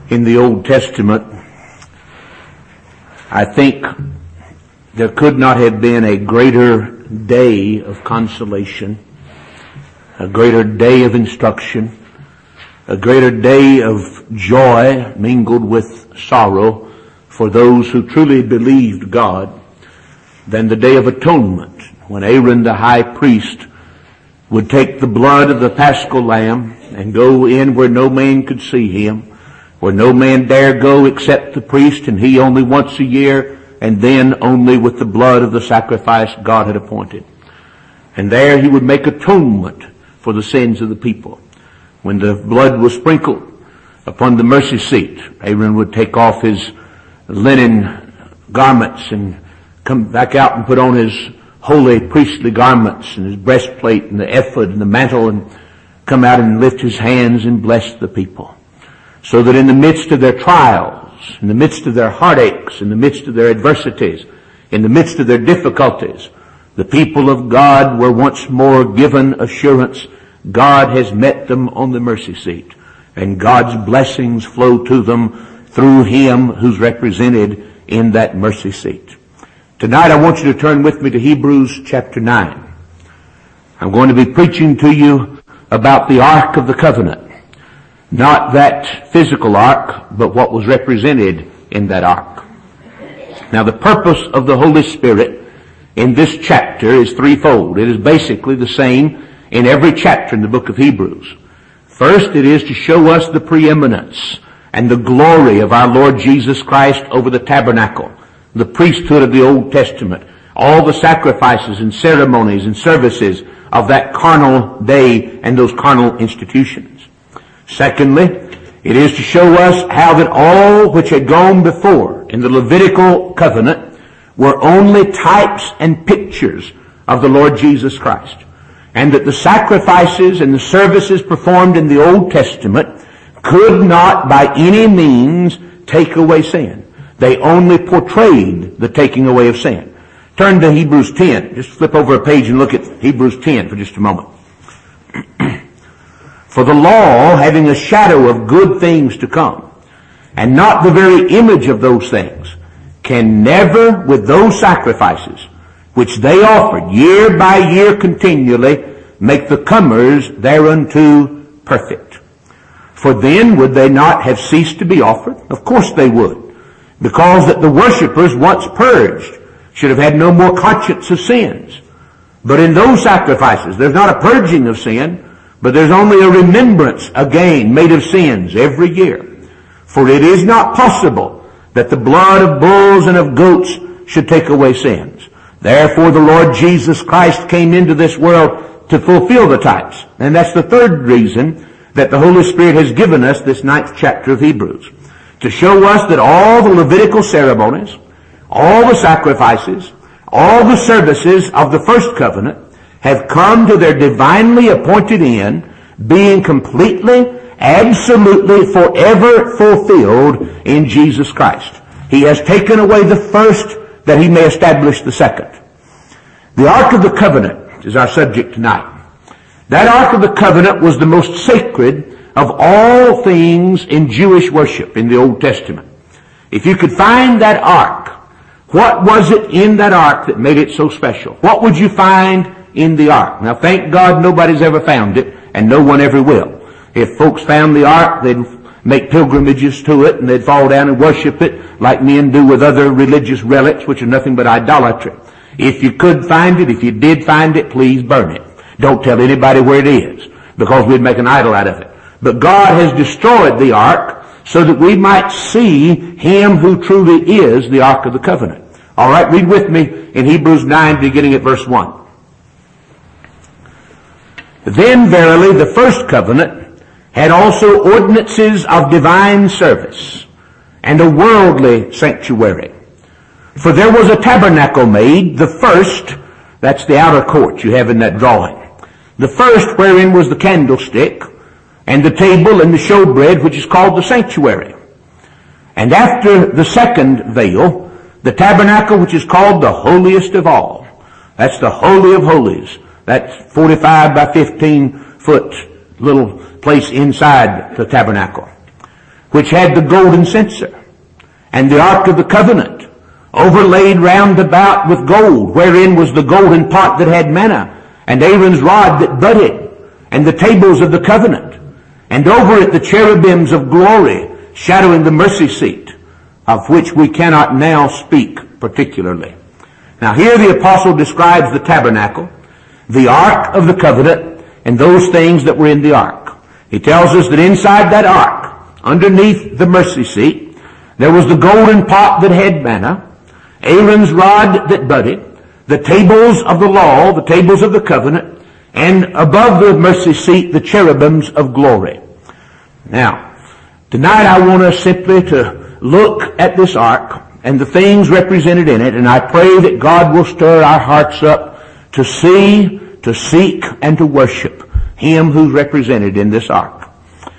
in the Old Testament, I think there could not have been a greater day of consolation, a greater day of instruction, a greater day of joy mingled with sorrow for those who truly believed God than the Day of Atonement, when Aaron the high priest would take the blood of the Paschal Lamb and go in where no man could see him, where no man dare go except the priest, and he only once a year, and then only with the blood of the sacrifice God had appointed. And there he would make atonement for the sins of the people. When the blood was sprinkled upon the mercy seat, Aaron would take off his linen garments and come back out and put on his holy priestly garments and his breastplate and the ephod and the mantle, and come out and lift his hands and bless the people. So that in the midst of their trials, in the midst of their heartaches, in the midst of their adversities, in the midst of their difficulties, the people of God were once more given assurance God has met them on the mercy seat, and God's blessings flow to them through him who's represented in that mercy seat. Tonight I want you to turn with me to Hebrews chapter 9. I'm going to be preaching to you about the Ark of the Covenant. Not that physical ark, but what was represented in that ark. Now the purpose of the Holy Spirit in this chapter is threefold. It is basically the same in every chapter in the book of Hebrews. First, it is to show us the preeminence and the glory of our Lord Jesus Christ over the tabernacle, the priesthood of the Old Testament, all the sacrifices and ceremonies and services of that carnal day and those carnal institutions. Secondly, it is to show us how that all which had gone before in the Levitical covenant were only types and pictures of the Lord Jesus Christ, and that the sacrifices and the services performed in the Old Testament could not by any means take away sin. They only portrayed the taking away of sin. Turn to Hebrews 10. Just flip over a page and look at Hebrews 10 for just a moment. For the law, having a shadow of good things to come, and not the very image of those things, can never, with those sacrifices which they offered year by year continually, make the comers thereunto perfect. For then would they not have ceased to be offered? Of course they would, because that the worshippers, once purged, should have had no more conscience of sins. But in those sacrifices, there's not a purging of sin, but there's only a remembrance again made of sins every year. For it is not possible that the blood of bulls and of goats should take away sins. Therefore the Lord Jesus Christ came into this world to fulfill the types. And that's the third reason that the Holy Spirit has given us this 9th chapter of Hebrews. To show us that all the Levitical ceremonies, all the sacrifices, all the services of the first covenant have come to their divinely appointed end, being completely, absolutely, forever fulfilled in Jesus Christ. He has taken away the first that he may establish the second. The Ark of the Covenant is our subject tonight. That Ark of the Covenant was the most sacred of all things in Jewish worship in the Old Testament. If you could find that Ark, what was it in that Ark that made it so special? What would you find in the Ark? Now thank God nobody's ever found it, and no one ever will. If folks found the Ark, they'd make pilgrimages to it, and they'd fall down and worship it like men do with other religious relics, which are nothing but idolatry. If you could find it, if you did find it, please burn it. Don't tell anybody where it is, because we'd make an idol out of it. But God has destroyed the Ark so that we might see him who truly is the Ark of the Covenant. All right, read with me in Hebrews 9, beginning at verse 1. Then verily the first covenant had also ordinances of divine service and a worldly sanctuary. For there was a tabernacle made, the first, that's the outer court you have in that drawing. The first wherein was the candlestick and the table and the showbread, which is called the sanctuary. And after the second veil, the tabernacle which is called the holiest of all. That's the Holy of Holies. That's 45 by 15 foot little place inside the tabernacle, which had the golden censer, and the ark of the covenant, overlaid round about with gold, wherein was the golden pot that had manna, and Aaron's rod that budded, and the tables of the covenant, and over it the cherubims of glory, shadowing the mercy seat, of which we cannot now speak particularly. Now here the apostle describes the tabernacle, the ark of the covenant, and those things that were in the ark. He tells us that inside that ark, underneath the mercy seat, there was the golden pot that had manna, Aaron's rod that budded, the tables of the law, the tables of the covenant, and above the mercy seat, the cherubims of glory. Now, tonight I want us simply to look at this ark and the things represented in it, and I pray that God will stir our hearts up to see, to seek, and to worship Him who's represented in this ark.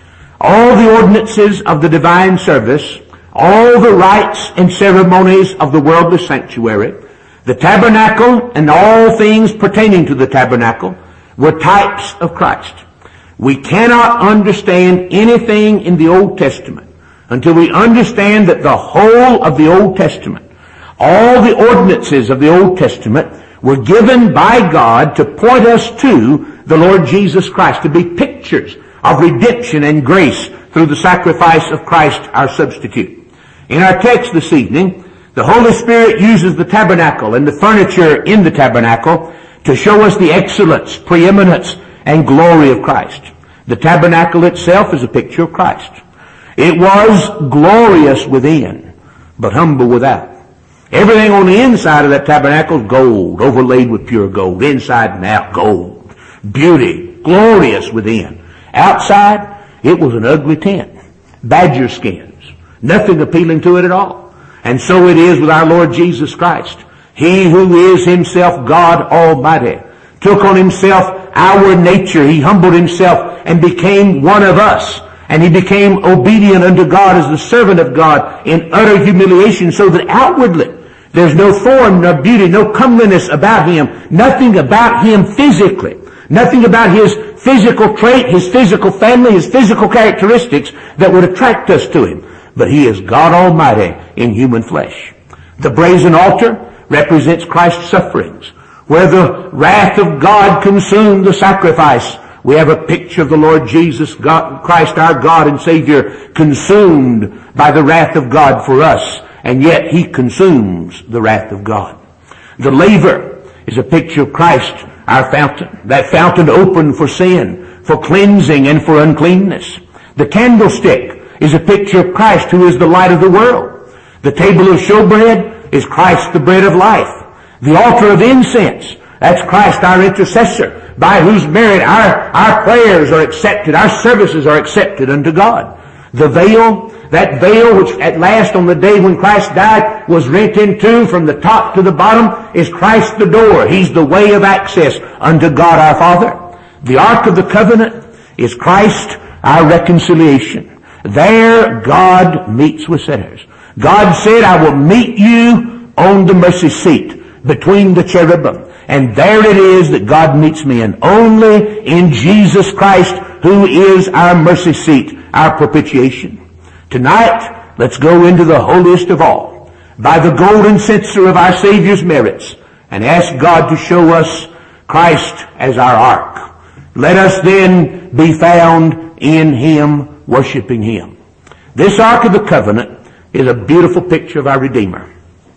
All the ordinances of the divine service, all the rites and ceremonies of the worldly sanctuary, the tabernacle and all things pertaining to the tabernacle were types of Christ. We cannot understand anything in the Old Testament until we understand that the whole of the Old Testament, all the ordinances of the Old Testament, were given by God to point us to the Lord Jesus Christ, to be pictures of redemption and grace through the sacrifice of Christ, our substitute. In our text this evening, the Holy Spirit uses the tabernacle and the furniture in the tabernacle to show us the excellence, preeminence, and glory of Christ. The tabernacle itself is a picture of Christ. It was glorious within, but humble without. Everything on the inside of that tabernacle is gold, overlaid with pure gold. Inside and out, gold. Beauty, glorious within. Outside, it was an ugly tent. Badger skins. Nothing appealing to it at all. And so it is with our Lord Jesus Christ. He who is Himself God Almighty took on Himself our nature. He humbled Himself and became one of us. And He became obedient unto God as the servant of God in utter humiliation, so that outwardly there's no form, no beauty, no comeliness about Him. Nothing about Him physically. Nothing about His physical trait, His physical family, His physical characteristics that would attract us to Him. But He is God Almighty in human flesh. The brazen altar represents Christ's sufferings. Where the wrath of God consumed the sacrifice, we have a picture of the Lord Jesus Christ, our God and Savior, consumed by the wrath of God for us, and yet He consumes the wrath of God. The laver is a picture of Christ, our fountain, that fountain open for sin, for cleansing, and for uncleanness. The candlestick is a picture of Christ, who is the light of the world. The table of showbread is Christ, the bread of life. The altar of incense, that's Christ, our intercessor, by whose merit our prayers are accepted, our services are accepted unto God. The veil, that veil which at last on the day when Christ died was rent in two from the top to the bottom, is Christ the door. He's the way of access unto God our Father. The Ark of the Covenant is Christ, our reconciliation. There God meets with sinners. God said, I will meet you on the mercy seat between the cherubim. And there it is that God meets me in. Only in Jesus Christ, who is our mercy seat, our propitiation. Tonight, let's go into the holiest of all, by the golden censer of our Savior's merits, and ask God to show us Christ as our ark. Let us then be found in Him, worshiping Him. This Ark of the Covenant is a beautiful picture of our Redeemer.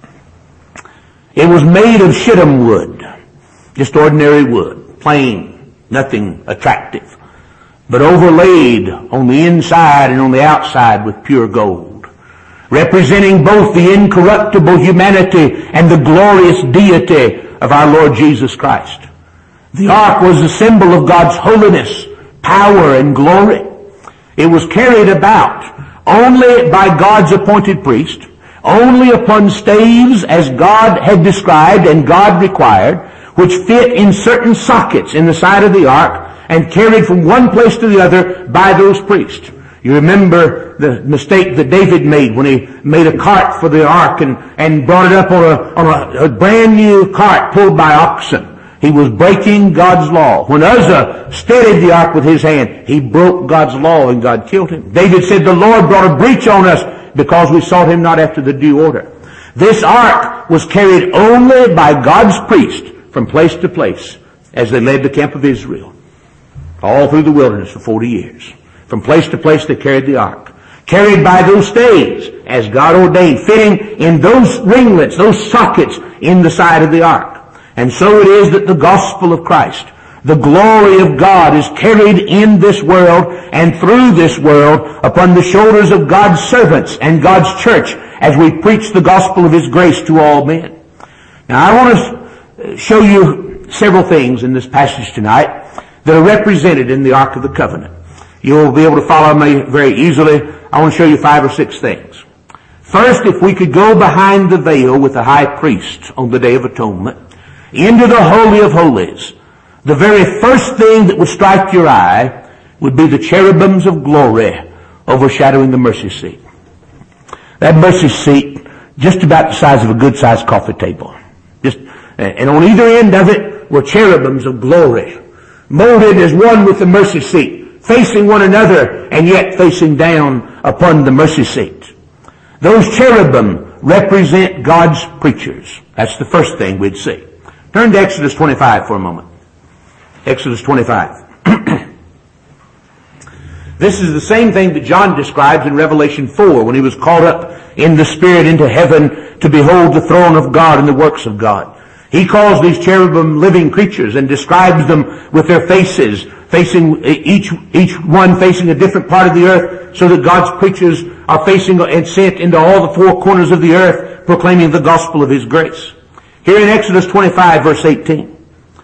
It was made of shittim wood, just ordinary wood, plain, nothing attractive, but overlaid on the inside and on the outside with pure gold, representing both the incorruptible humanity and the glorious deity of our Lord Jesus Christ. The ark was a symbol of God's holiness, power, and glory. It was carried about only by God's appointed priest, only upon staves as God had described and God required, which fit in certain sockets in the side of the ark and carried from one place to the other by those priests. You remember the mistake that David made when he made a cart for the ark and brought it up on a brand new cart pulled by oxen. he was breaking God's law. When Uzzah steadied the ark with his hand, he broke God's law and God killed him. David said, the Lord brought a breach on us because we sought him not after the due order. This ark was carried only by God's priest from place to place as they led the camp of Israel. All through the wilderness for 40 years. From place to place they carried the ark. Carried by those staves as God ordained, fitting in those ringlets, those sockets in the side of the ark. And so it is that the gospel of Christ, the glory of God, is carried in this world and through this world upon the shoulders of God's servants and God's church as we preach the gospel of His grace to all men. Now I want to show you several things in this passage tonight that are represented in the Ark of the Covenant. You'll be able to follow me very easily. I want to show you 5 or 6 things. First, if we could go behind the veil with the high priest on the Day of Atonement, into the Holy of Holies, the very first thing that would strike your eye would be the cherubims of glory overshadowing the mercy seat. That mercy seat, just about the size of a good-sized coffee table. And on either end of it were cherubims of glory, molded as one with the mercy seat, facing one another and yet facing down upon the mercy seat. Those cherubim represent God's preachers. That's the first thing we'd see. Turn to Exodus 25 for a moment. Exodus 25. This is the same thing that John describes in Revelation 4 when he was caught up in the Spirit into heaven to behold the throne of God and the works of God. He calls these cherubim living creatures and describes them with their faces, facing each one facing a different part of the earth, so that God's preachers are facing and sent into all the 4 corners of the earth, proclaiming the gospel of His grace. Here in Exodus 25, verse 18,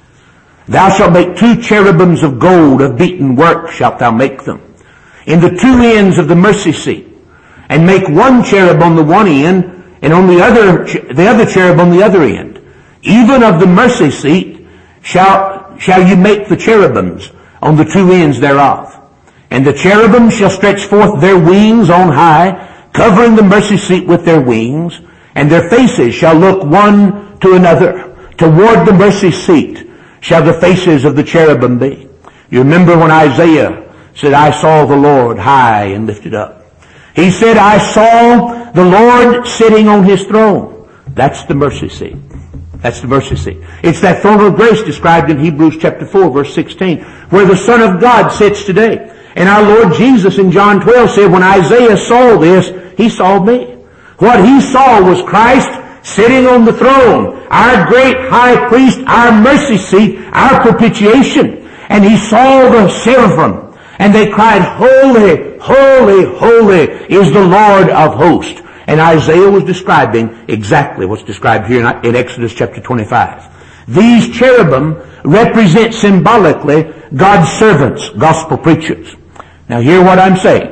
thou shalt make 2 cherubims of gold, of beaten work shalt thou make them, in the 2 ends of the mercy seat, and make 1 cherub on the one end, and on the other cherub on the other end. Even of the mercy seat shall you make the cherubims on the 2 ends thereof. And the cherubim shall stretch forth their wings on high, covering the mercy seat with their wings, and their faces shall look one to another. Toward the mercy seat shall the faces of the cherubim be. You remember when Isaiah said, I saw the Lord high and lifted up. He said, I saw the Lord sitting on His throne. That's the mercy seat. That's the mercy seat. It's that throne of grace described in Hebrews chapter 4, verse 16, where the Son of God sits today. And our Lord Jesus in John 12 said, when Isaiah saw this, he saw me. What he saw was Christ sitting on the throne, our great high priest, our mercy seat, our propitiation. And he saw the seraphim, and they cried, holy, holy, holy is the Lord of hosts. And Isaiah was describing exactly what's described here in Exodus chapter 25. These cherubim represent symbolically God's servants, gospel preachers. Now hear what I'm saying.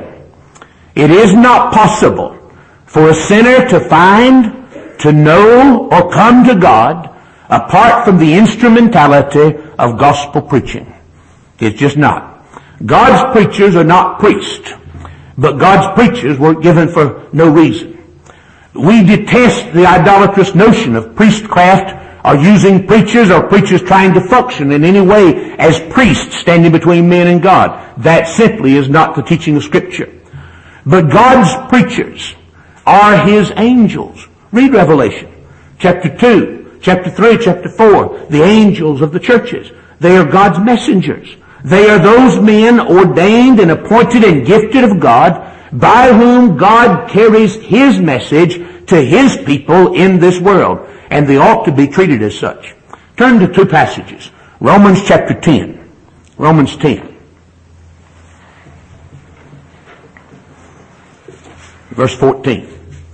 It is not possible for a sinner to find, to know, or come to God apart from the instrumentality of gospel preaching. It's just not. God's preachers are not priests, but God's preachers were given for no reason. We detest the idolatrous notion of priestcraft, or using preachers or preachers trying to function in any way as priests standing between men and God. That simply is not the teaching of Scripture. But God's preachers are His angels. Read Revelation chapter 2, chapter 3, chapter 4. The angels of the churches. They are God's messengers. They are those men ordained and appointed and gifted of God, by whom God carries His message to His people in this world. And they ought to be treated as such. Turn to 2 passages. Romans chapter 10. Romans 10. Verse 14.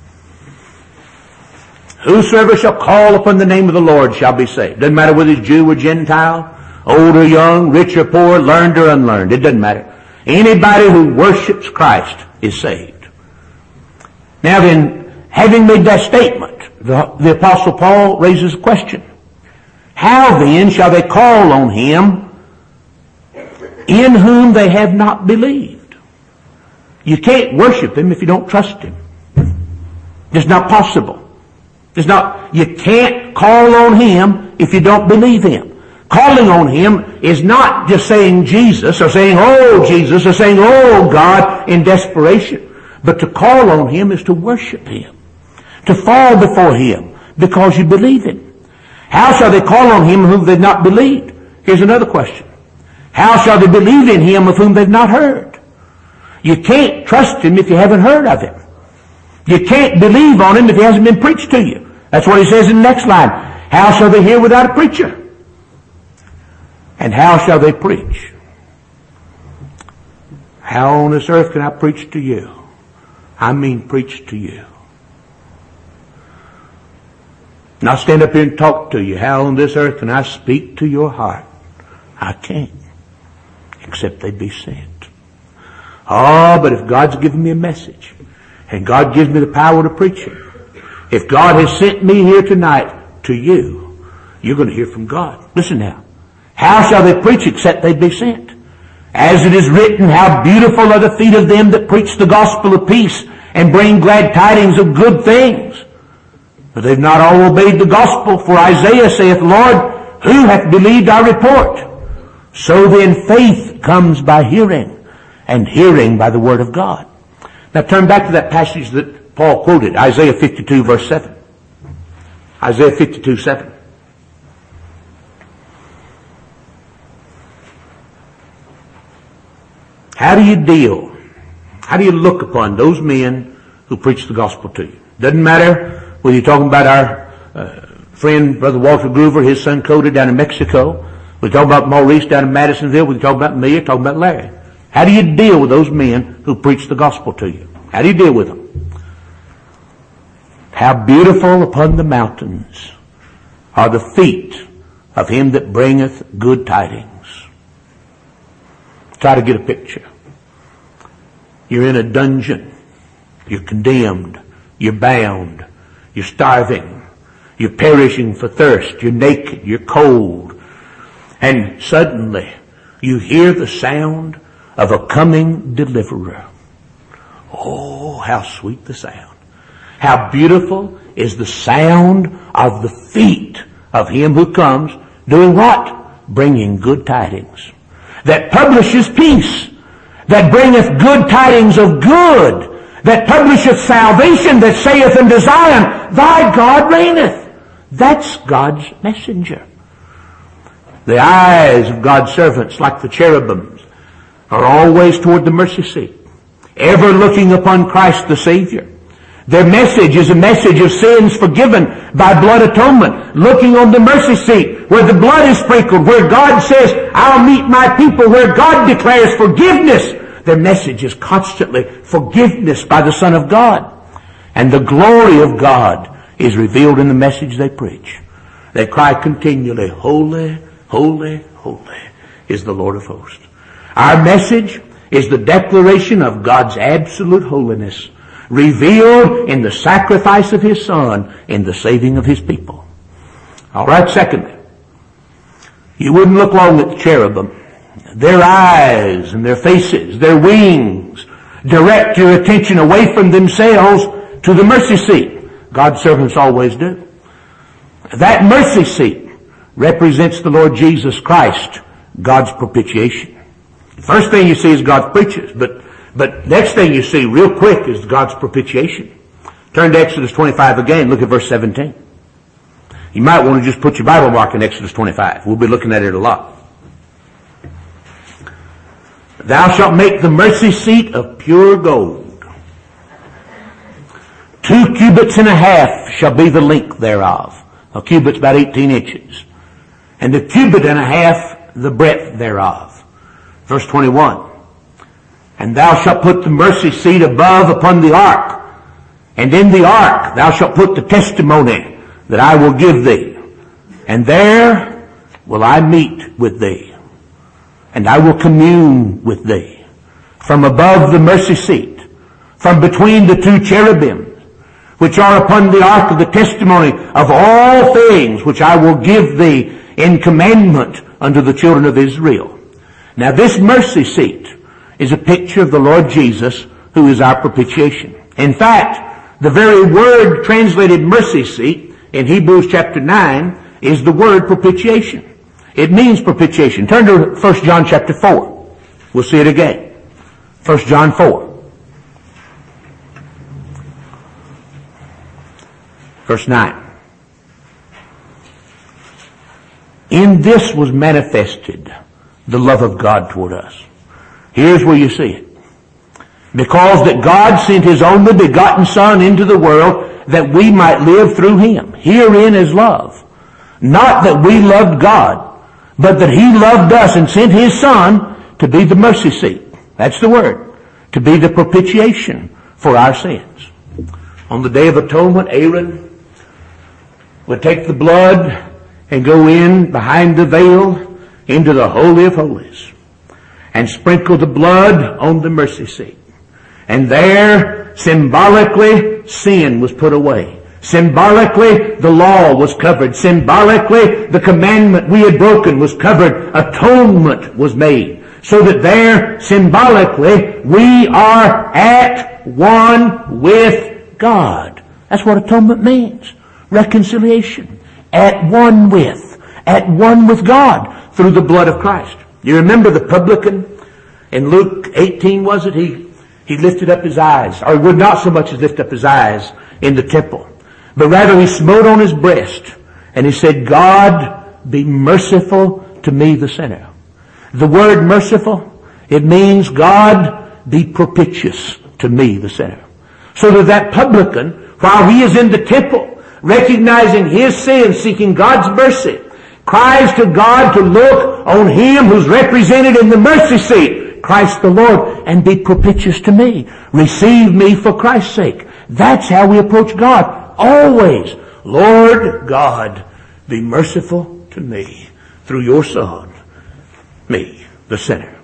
Whosoever shall call upon the name of the Lord shall be saved. Doesn't matter whether he's Jew or Gentile, old or young, rich or poor, learned or unlearned. It doesn't matter. Anybody who worships Christ is saved. Now then, having made that statement, the Apostle Paul raises a question. How then shall they call on Him in whom they have not believed? You can't worship Him if you don't trust Him. It's not possible. You can't call on Him if you don't believe Him. Calling on Him is not just saying Jesus or saying, oh Jesus, or saying, oh God, in desperation. But to call on Him is to worship Him, to fall before Him because you believe Him. How shall they call on Him whom they've not believed? Here's another question. How shall they believe in Him of whom they've not heard? You can't trust Him if you haven't heard of Him. You can't believe on Him if He hasn't been preached to you. That's what He says in the next line. How shall they hear without a preacher? And how shall they preach? How on this earth can I preach to you? I mean preach to you. Not stand up here and talk to you. How on this earth can I speak to your heart? I can't. Except they be sent. Oh, but if God's given me a message, and God gives me the power to preach it, if God has sent me here tonight to you, you're going to hear from God. Listen now. How shall they preach except they be sent? As it is written, how beautiful are the feet of them that preach the gospel of peace and bring glad tidings of good things. But they've not all obeyed the gospel, for Isaiah saith, Lord, who hath believed our report? So then faith comes by hearing, and hearing by the word of God. Now turn back to that passage that Paul quoted, Isaiah 52 verse 7. Isaiah 52, 7. How do you look upon those men who preach the gospel to you? Doesn't matter whether you're talking about our friend, Brother Walter Groover, his son Cody down in Mexico. We talk about Maurice down in Madisonville. We talk about me, talk about Larry. How do you deal with those men who preach the gospel to you? How do you deal with them? How beautiful upon the mountains are the feet of him that bringeth good tidings. Try to get a picture. You're in a dungeon. You're condemned. You're bound. You're starving. You're perishing for thirst. You're naked. You're cold. And suddenly you hear the sound of a coming deliverer. Oh, how sweet the sound. How beautiful is the sound of the feet of him who comes doing what? Bringing good tidings. That publishes peace. That bringeth good tidings of good. That publisheth salvation. That saith unto Zion, thy God reigneth. That's God's messenger. The eyes of God's servants, like the cherubims, are always toward the mercy seat, ever looking upon Christ the Savior. Their message is a message of sins forgiven by blood atonement, looking on the mercy seat where the blood is sprinkled, where God says, I'll meet my people, where God declares forgiveness. Their message is constantly forgiveness by the Son of God. And the glory of God is revealed in the message they preach. They cry continually, holy, holy, holy is the Lord of hosts. Our message is the declaration of God's absolute holiness, revealed in the sacrifice of His Son, in the saving of His people. All right, secondly, you wouldn't look long at the cherubim. Their eyes and their faces, their wings, direct your attention away from themselves to the mercy seat. God's servants always do. That mercy seat represents the Lord Jesus Christ, God's propitiation. First thing you see is God's preachers, but next thing you see real quick is God's propitiation. Turn to Exodus 25 again, look at verse 17. You might want to just put your Bible mark in Exodus 25. We'll be looking at it a lot. Thou shalt make the mercy seat of pure gold. 2 cubits and a half shall be the length thereof. A cubit's about 18 inches. And the cubit and a half the breadth thereof. Verse 21. And thou shalt put the mercy seat above upon the ark. And in the ark thou shalt put the testimony that I will give thee. And there will I meet with thee. And I will commune with thee. From above the mercy seat, from between the 2 cherubims, which are upon the ark of the testimony of all things which I will give thee in commandment unto the children of Israel. Now this mercy seat is a picture of the Lord Jesus, who is our propitiation. In fact, the very word translated mercy seat in Hebrews chapter 9 is the word propitiation. It means propitiation. Turn to 1 John chapter 4. We'll see it again. 1 John 4. Verse 9. In this was manifested the love of God toward us. Here's where you see it. Because that God sent His only begotten Son into the world that we might live through Him. Herein is love. Not that we loved God, but that He loved us and sent His Son to be the mercy seat. That's the word. To be the propitiation for our sins. On the Day of Atonement, Aaron would take the blood and go in behind the veil into the Holy of Holies and sprinkle the blood on the mercy seat. And there, symbolically, sin was put away. Symbolically, the law was covered. Symbolically, the commandment we had broken was covered. Atonement was made. So that there, symbolically, we are at one with God. That's what atonement means. Reconciliation. At one with God through the blood of Christ. You remember the publican in Luke 18, was it? He lifted up his eyes, or he would not so much as lift up his eyes in the temple, but rather he smote on his breast and he said, God, be merciful to me the sinner. The word merciful, it means God, be propitious to me the sinner. So that publican, while he is in the temple, recognizing his sin, seeking God's mercy, cries to God to look on him who's represented in the mercy seat, Christ the Lord, and be propitious to me. Receive me for Christ's sake. That's how we approach God. Always. Lord God, be merciful to me through your Son, me, the sinner.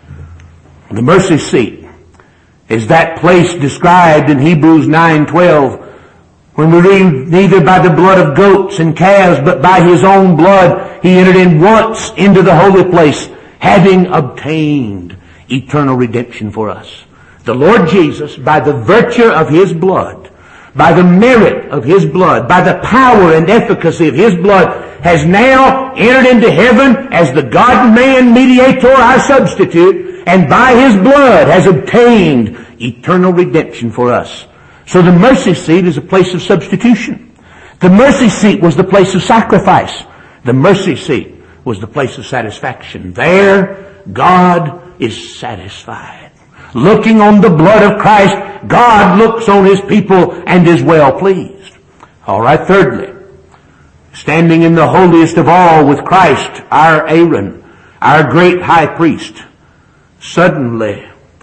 The mercy seat is that place described in Hebrews 9:12, when we read, neither by the blood of goats and calves, but by His own blood, He entered in once into the holy place, having obtained eternal redemption for us. The Lord Jesus, by the virtue of His blood, by the merit of His blood, by the power and efficacy of His blood, has now entered into heaven as the God-man mediator, our substitute, and by His blood has obtained eternal redemption for us. So the mercy seat is a place of substitution. The mercy seat was the place of sacrifice. The mercy seat was the place of satisfaction. There, God is satisfied. Looking on the blood of Christ, God looks on His people and is well pleased. All right, thirdly, standing in the holiest of all with Christ, our Aaron, our great high priest, suddenly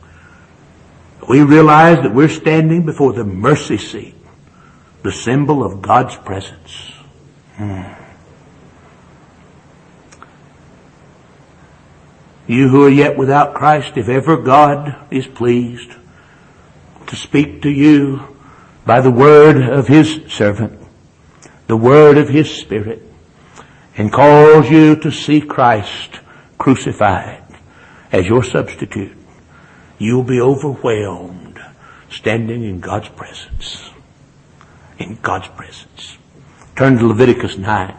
we realize that we're standing before the mercy seat, the symbol of God's presence. You who are yet without Christ, if ever God is pleased to speak to you by the word of His servant, the word of His Spirit, and calls you to see Christ crucified as your substitute, you'll be overwhelmed standing in God's presence. In God's presence. Turn to Leviticus 9.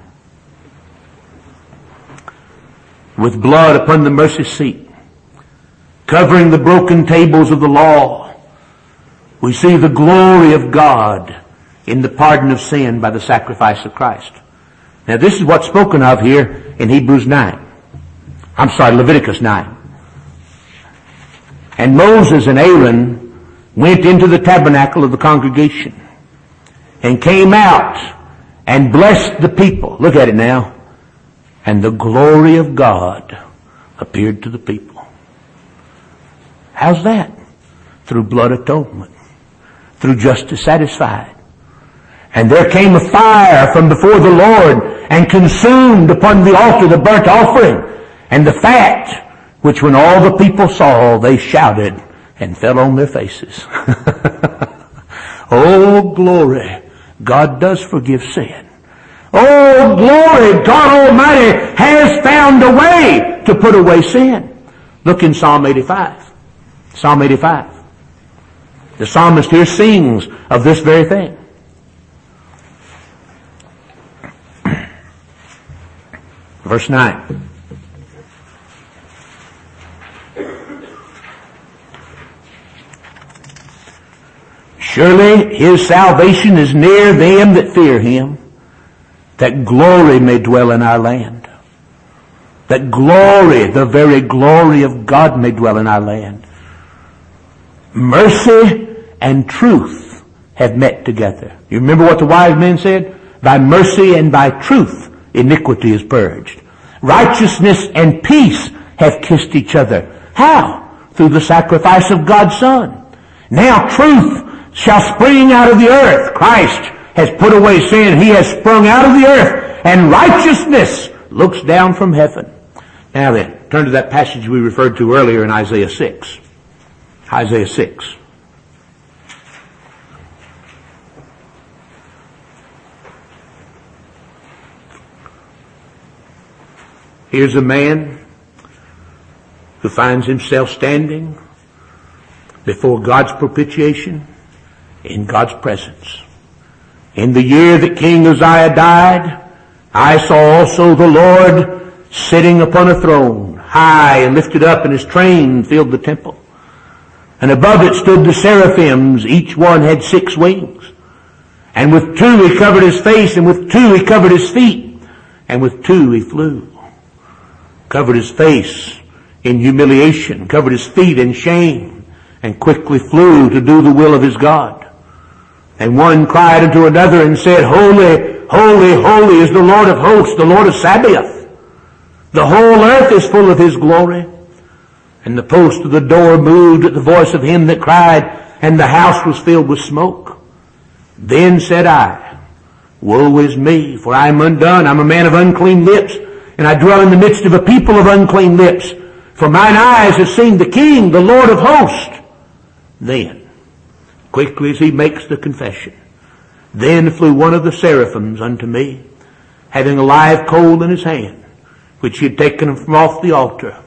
With blood upon the mercy seat, covering the broken tables of the law, we see the glory of God in the pardon of sin by the sacrifice of Christ. Now this is what's spoken of here in Leviticus 9. And Moses and Aaron went into the tabernacle of the congregation and came out and blessed the people. Look at it now. And the glory of God appeared to the people. How's that? Through blood atonement. Through justice satisfied. And there came a fire from before the Lord and consumed upon the altar the burnt offering and the fat, which when all the people saw, they shouted and fell on their faces. Oh, glory. God does forgive sin. Oh, glory. God Almighty has found a way to put away sin. Look in Psalm 85. Psalm 85. The psalmist here sings of this very thing. Verse 9. Surely his salvation is near them that fear him, that glory may dwell in our land. That glory, the very glory of God may dwell in our land. Mercy and truth have met together. You remember what the wise men said? By mercy and by truth iniquity is purged. Righteousness and peace have kissed each other. How? Through the sacrifice of God's Son. Now truth shall spring out of the earth. Christ has put away sin. He has sprung out of the earth. And righteousness looks down from heaven. Now then, turn to that passage we referred to earlier in Isaiah 6. Isaiah 6. Here's a man who finds himself standing before God's propitiation in God's presence. In the year that King Uzziah died, I saw also the Lord sitting upon a throne, high and lifted up, and his train filled the temple. And above it stood the seraphims, each one had 6 wings. And with 2 he covered his face, and with 2 he covered his feet, and with 2 he flew. Covered his face in humiliation, covered his feet in shame, and quickly flew to do the will of his God. And one cried unto another and said, Holy, holy, holy is the Lord of hosts, the Lord of Sabaoth. The whole earth is full of his glory. And the post of the door moved at the voice of him that cried, and the house was filled with smoke. Then said I, Woe is me, for I am undone. I'm a man of unclean lips, and I dwell in the midst of a people of unclean lips. For mine eyes have seen the King, the Lord of hosts. Then, quickly as he makes the confession, then flew one of the seraphims unto me, having a live coal in his hand, which he had taken from off the altar,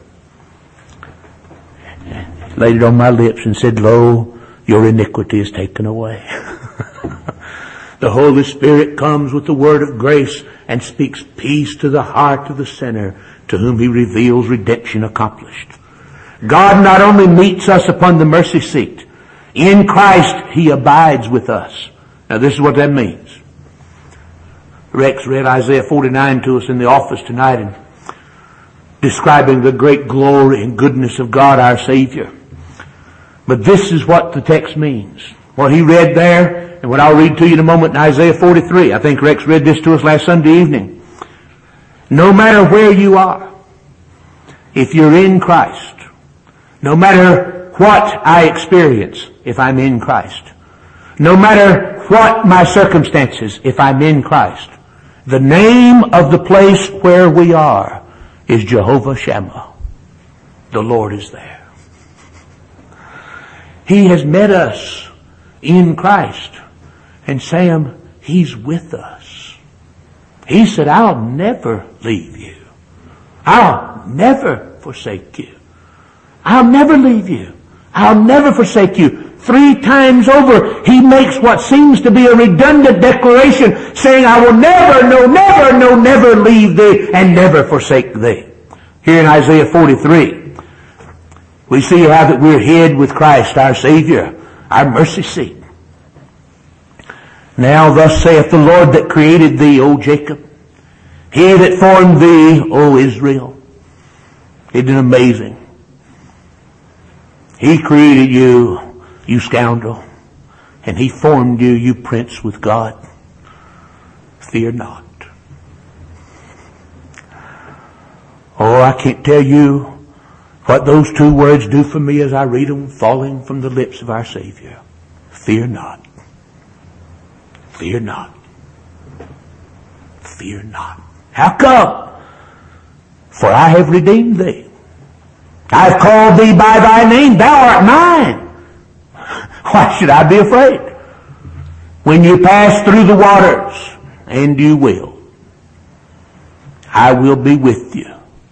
laid it on my lips and said, Lo, your iniquity is taken away. The Holy Spirit comes with the word of grace and speaks peace to the heart of the sinner, to whom he reveals redemption accomplished. God not only meets us upon the mercy seat, in Christ he abides with us. Now this is what that means. Rex read Isaiah 49 to us in the office tonight, and describing the great glory and goodness of God our Savior. But this is what the text means. What he read there, and what I'll read to you in a moment in Isaiah 43. I think Rex read this to us last Sunday evening. No matter where you are, if you're in Christ, no matter what I experience, if I'm in Christ, no matter what my circumstances, if I'm in Christ, the name of the place where we are is Jehovah Shammah. The Lord is there. He has met us in Christ. And Sam, He's with us. He said, I'll never leave you. I'll never forsake you. I'll never leave you. I'll never forsake you. 3 times over, he makes what seems to be a redundant declaration, saying, I will never, no, never, no, never leave thee and never forsake thee. Here in Isaiah 43, we see how that we're hid with Christ, our Savior, our mercy seat. Now thus saith the Lord that created thee, O Jacob, he that formed thee, O Israel. Isn't it amazing? He created you, you scoundrel, and he formed you, you prince with God. Fear not. Oh, I can't tell you what those 2 words do for me as I read them falling from the lips of our Savior. Fear not. Fear not. Fear not. How come? For I have redeemed thee. I have called thee by thy name. Thou art mine. Why should I be afraid? When you pass through the waters, and you will, I will be with you.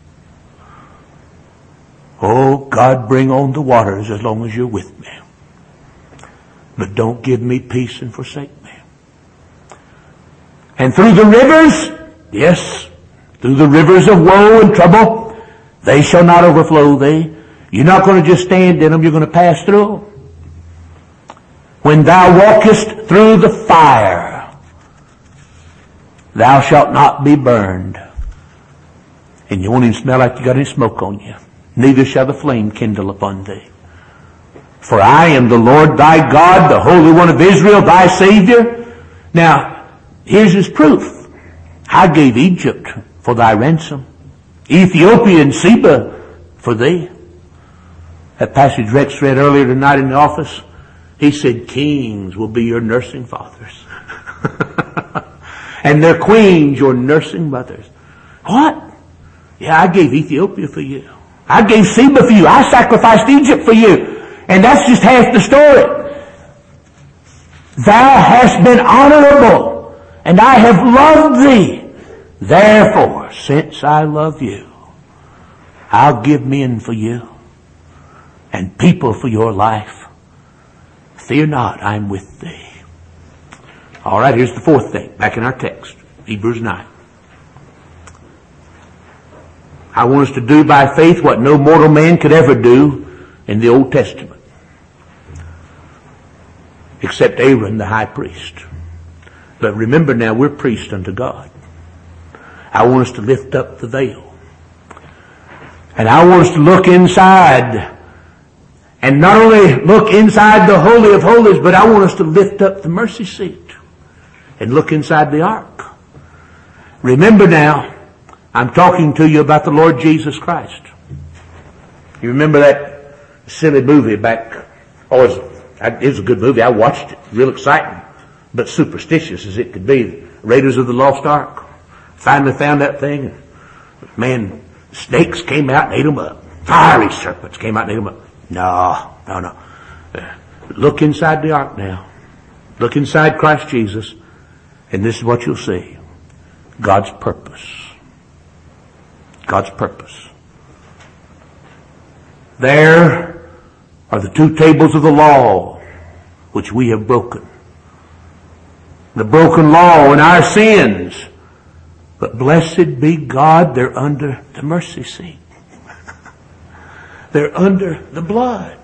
Oh, God, bring on the waters as long as you're with me. But don't give me peace and forsake me. And through the rivers, yes, through the rivers of woe and trouble. They shall not overflow thee. You're not going to just stand in them, you're going to pass through. When thou walkest through the fire, thou shalt not be burned. And you won't even smell like you got any smoke on you. Neither shall the flame kindle upon thee. For I am the Lord thy God, the Holy One of Israel, thy Savior. Now, here's his proof. I gave Egypt for thy ransom, Ethiopia and Seba for thee. That passage Rex read earlier tonight in the office, he said, kings will be your nursing fathers. And their queens your nursing mothers. What? Yeah, I gave Ethiopia for you. I gave Seba for you. I sacrificed Egypt for you. And that's just half the story. Thou hast been honorable, and I have loved thee. Therefore, since I love you, I'll give men for you and people for your life. Fear not, I'm with thee. All right, here's the fourth thing, back in our text, Hebrews 9. I want us to do by faith what no mortal man could ever do in the Old Testament, except Aaron the high priest. But remember now, we're priests unto God. I want us to lift up the veil. And I want us to look inside. And not only look inside the Holy of Holies, but I want us to lift up the mercy seat and look inside the ark. Remember now, I'm talking to you about the Lord Jesus Christ. You remember that silly movie back, it was a good movie. I watched it. Real exciting, but superstitious as it could be. Raiders of the Lost Ark. Finally found that thing. And man, snakes came out and ate them up. Fiery serpents came out and ate them up. No. Look inside the ark now. Look inside Christ Jesus. And this is what you'll see. God's purpose. God's purpose. There are the two tables of the law which we have broken. The broken law and our sins. But blessed be God, they're under the mercy seat. They're under the blood.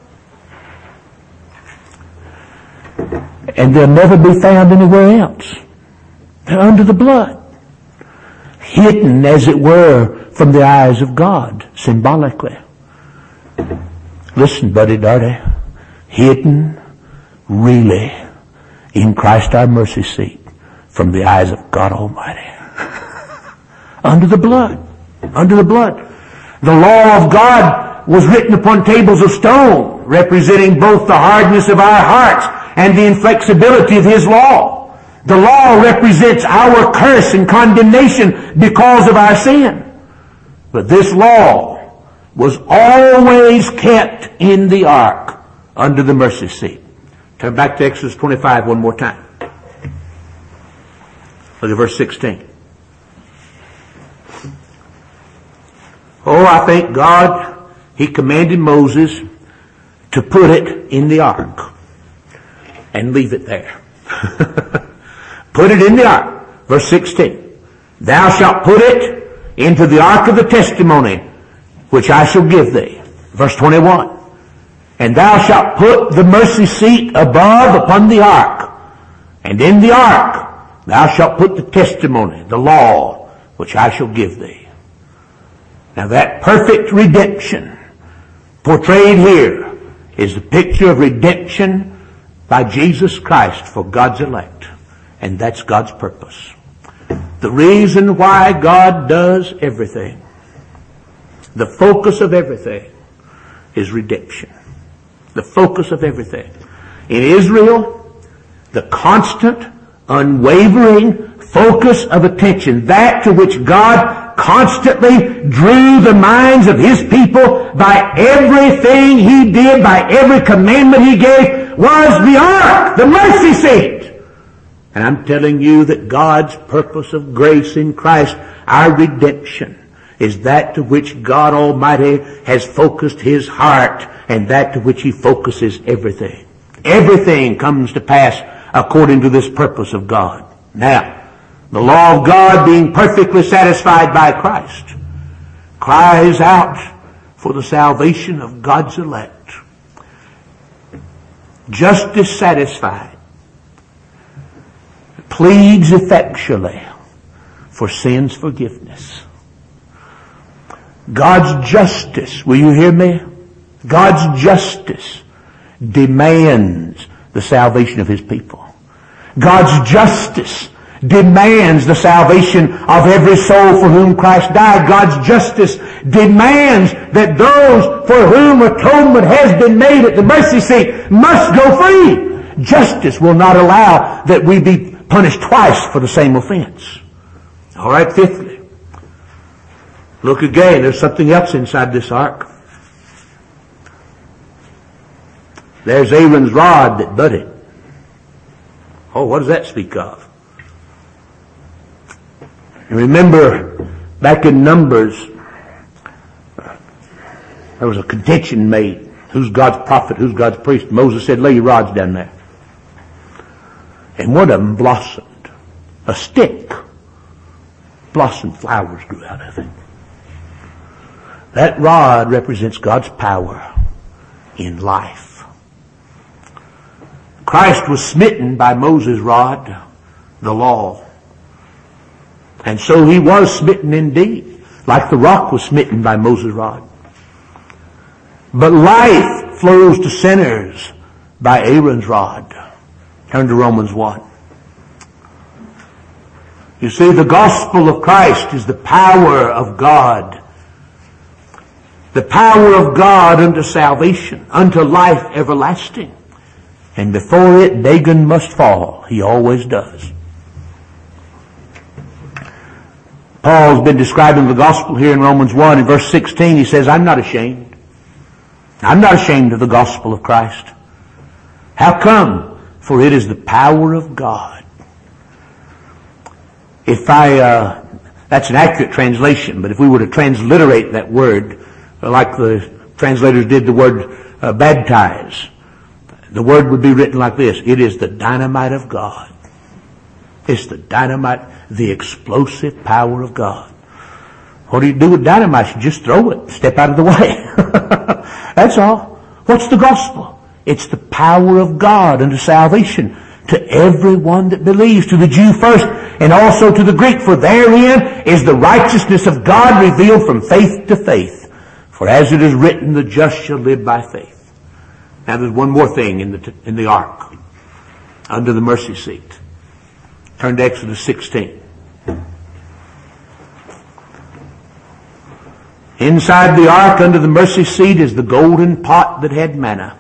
And they'll never be found anywhere else. They're under the blood. Hidden, as it were, from the eyes of God, symbolically. Listen, buddy, darty. Hidden, really, in Christ our mercy seat, from the eyes of God Almighty. Under the blood. Under the blood. The law of God was written upon tables of stone, representing both the hardness of our hearts and the inflexibility of His law. The law represents our curse and condemnation because of our sin. But this law was always kept in the ark under the mercy seat. Turn back to Exodus 25 one more time. Look at verse 16. Oh, I thank God He commanded Moses to put it in the ark and leave it there. Put it in the ark. Verse 16. Thou shalt put it into the ark of the testimony, which I shall give thee. Verse 21. And thou shalt put the mercy seat above upon the ark. And in the ark thou shalt put the testimony, the law, which I shall give thee. Now that perfect redemption portrayed here is the picture of redemption by Jesus Christ for God's elect. And that's God's purpose. The reason why God does everything, the focus of everything, is redemption. The focus of everything. In Israel, the constant, unwavering focus of attention, that to which God constantly drew the minds of His people by everything He did, by every commandment He gave, was the ark, the mercy seat. And I'm telling you that God's purpose of grace in Christ, our redemption, is that to which God Almighty has focused His heart, and that to which He focuses everything. Everything comes to pass according to this purpose of God. Now, the law of God being perfectly satisfied by Christ, cries out for the salvation of God's elect. Justice satisfied, pleads effectually for sin's forgiveness. God's justice, will you hear me? God's justice demands the salvation of His people. God's justice demands the salvation of every soul for whom Christ died. God's justice demands that those for whom atonement has been made at the mercy seat must go free. Justice will not allow that we be punished twice for the same offense. All right, fifthly, look again. There's something else inside this ark. There's Aaron's rod that budded. Oh, what does that speak of? And remember, back in Numbers, there was a contention made. Who's God's prophet? Who's God's priest? Moses said, lay your rods down there. And one of them blossomed. A stick. Blossomed flowers grew out of it. That rod represents God's power in life. Christ was smitten by Moses' rod, the law. And so He was smitten indeed, like the rock was smitten by Moses' rod. But life flows to sinners by Aaron's rod. Turn to Romans 1. You see, the gospel of Christ is the power of God. The power of God unto salvation, unto life everlasting. And before it, Dagon must fall. He always does. Paul's been describing the gospel here in Romans 1. In verse 16, he says, I'm not ashamed. I'm not ashamed of the gospel of Christ. How come? For it is the power of God. That's an accurate translation, but if we were to transliterate that word, like the translators did the word baptize, the word would be written like this. It is the dynamite of God. It's the dynamite, the explosive power of God. What do you do with dynamite? You just throw it. Step out of the way. That's all. What's the gospel? It's the power of God unto salvation to everyone that believes, to the Jew first and also to the Greek. For therein is the righteousness of God revealed from faith to faith. For as it is written, the just shall live by faith. Now there's one more thing in the ark, under the mercy seat. Turn to Exodus 16. Inside the ark, under the mercy seat, is the golden pot that had manna.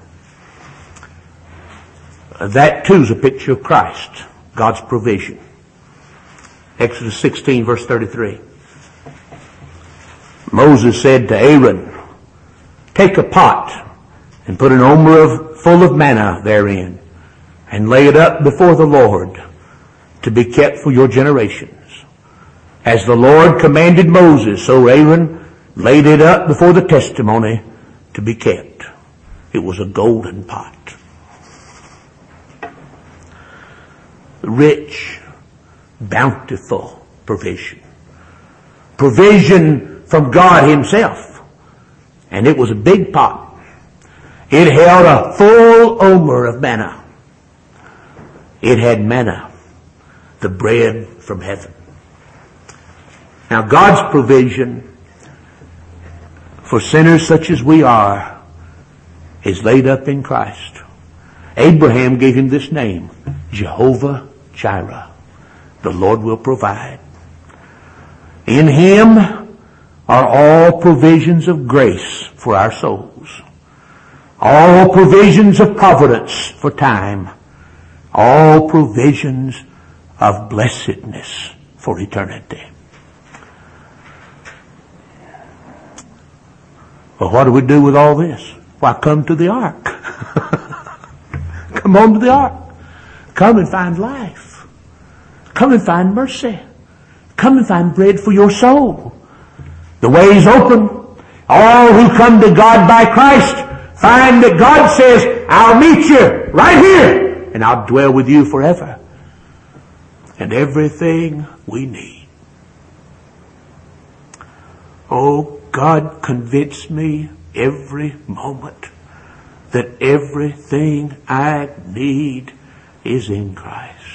That too is a picture of Christ, God's provision. Exodus 16, verse 33. Moses said to Aaron, take a pot and put an omer full of manna therein, and lay it up before the Lord to be kept for your generations. As the Lord commanded Moses, so Aaron laid it up before the testimony to be kept. It was a golden pot. Rich, bountiful provision. Provision from God Himself. And it was a big pot. It held a full omer of manna. It had manna, the bread from heaven. Now God's provision for sinners such as we are is laid up in Christ. Abraham gave Him this name, Jehovah Jireh. The Lord will provide. In Him are all provisions of grace for our souls. All provisions of providence for time. All provisions of blessedness for eternity. Well, what do we do with all this? Why, come to the ark. Come on to the ark. Come and find life. Come and find mercy. Come and find bread for your soul. The way is open. All who come to God by Christ find that God says, I'll meet you right here and I'll dwell with you forever. and everything we need. Oh, God, convince me every moment that everything I need is in Christ.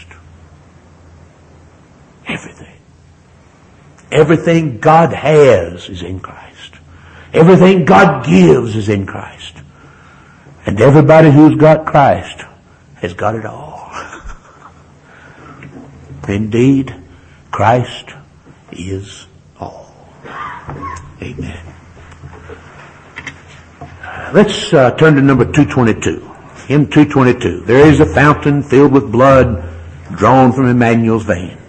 Everything. Everything God has is in Christ. Everything God gives is in Christ. And everybody who's got Christ has got it all. Indeed, Christ is all. Amen. Let's turn to number 222. Hymn 222. There is a fountain filled with blood drawn from Emmanuel's veins.